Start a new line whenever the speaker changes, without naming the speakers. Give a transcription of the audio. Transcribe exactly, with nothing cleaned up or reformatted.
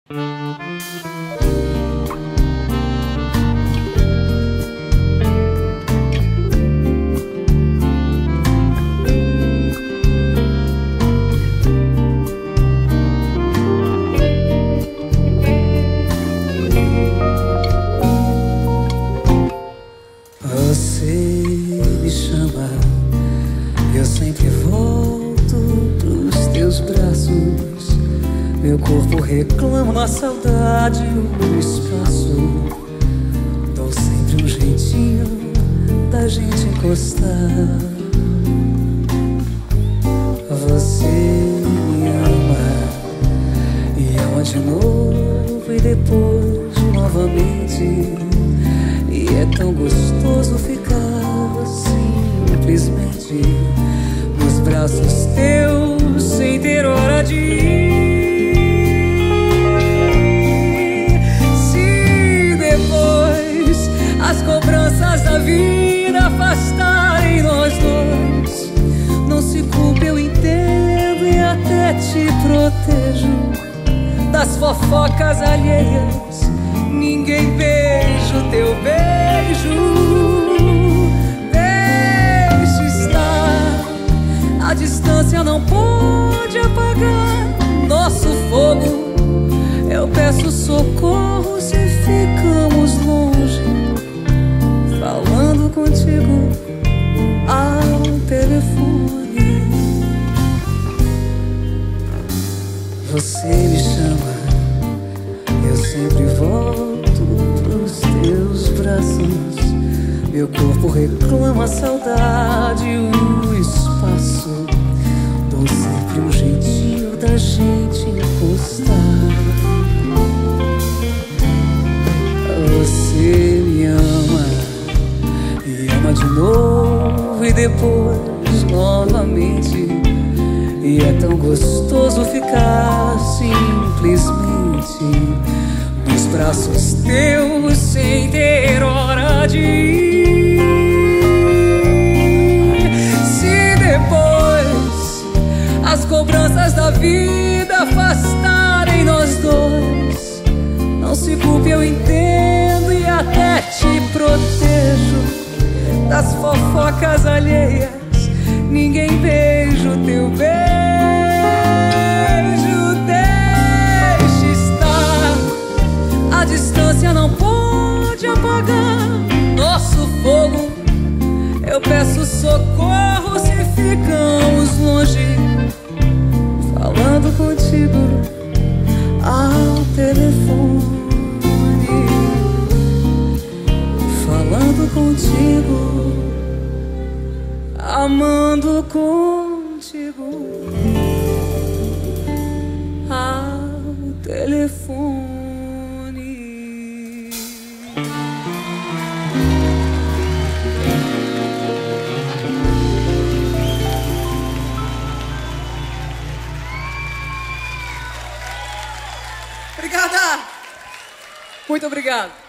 Você me chama, eu sempre volto pros teus braços. Meu corpo reclama a saudade, o espaço. Dou sempre um jeitinho da gente encostar. Você me ama e ama de novo e depois novamente. E é tão gostoso ficar simplesmente nos braços teus sem ter hora de ir. Se depois as cobranças da vida afastarem nós dois, não se culpe, eu entendo e até te protejo das fofocas alheias. Ninguém beija o teu beijo. Deixe estar, a distância não pode apagar nosso fogo. Eu peço socorro se ficamos longe, falando contigo ao telefone. Você me chama, eu sempre volto pros teus braços. Meu corpo reclama a saudade, o espaço. Dou sempre um jeitinho da gente encostar. Você me ama e ama de novo e depois novamente. E é tão gostoso ficar simplesmente nos braços teus sem ter hora de ir. Se depois as cobranças da vida afastarem nós dois, não se culpe, eu entendo e até te protejo das fofocas alheias. Ninguém beija o teu beijo. Deixe estar, a distância não pode apagar nosso fogo. Eu peço socorro se ficamos longe, falando contigo ao telefone. Falando contigo, amando contigo ao telefone.
Obrigada! Muito obrigado!